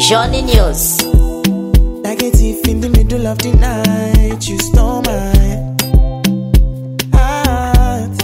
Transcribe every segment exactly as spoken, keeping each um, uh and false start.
Johnny News. Negative in the middle of the night, you stole my heart.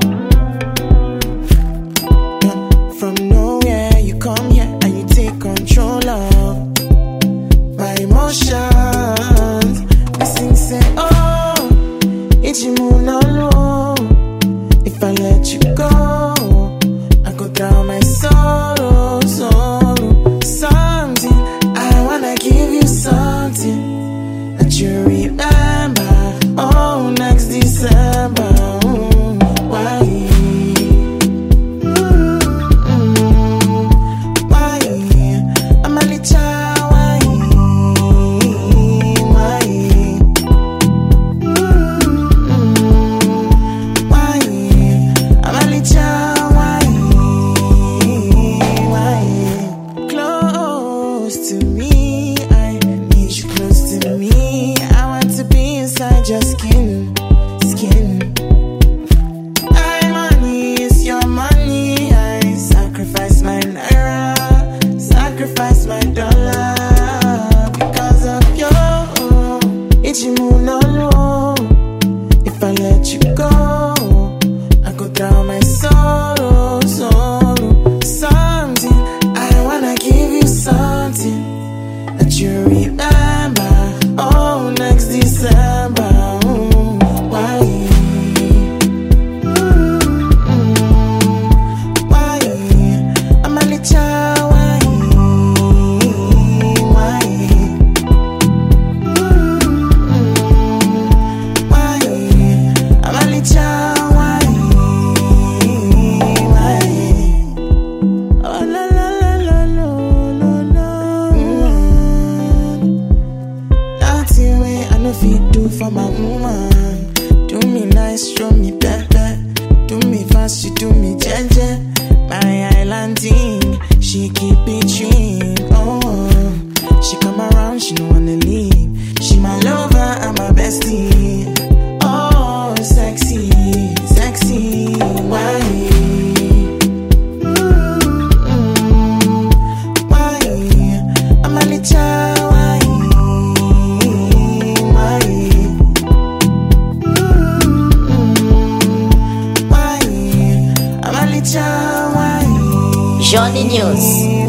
From nowhere, you come here and you take control of my emotions. Listen, say, oh, it's you move no low. If I let you go, I go down my sorrow, sorrow. Something, I wanna give you something that you remember. Oh, next December. Mm, why? Mm-mm. Why? I'm a little why? Why? Mm-mm. Why? I'm a little why? Why? Close to me, I need you close to me. I want to be inside your skin, skin. My money is your money. I sacrifice my naira, sacrifice my dollar because of you. It's you move no low. If I let you go, I go down my sorrow, sorrow. Something, I wanna give you something that you remember. Oh, next December. Mm, why? Mm-mm. Why? I'm a little why? Why? Mm-mm. Why? I'm a little why? Why? Oh, la la la la la la la. Mm. Nothing way I know fit do for my woman. Do me nice, show me better. Do me fast, you do me jeje. My island thing, she keep it chewing. Oh, she come around, she don't wanna leave. She my lover and my bestie. Oh, sexy, sexy, why? Mm-mm. Why? I'm a little why? Why? Mm-mm. Why? I'm a little why? Johnny News.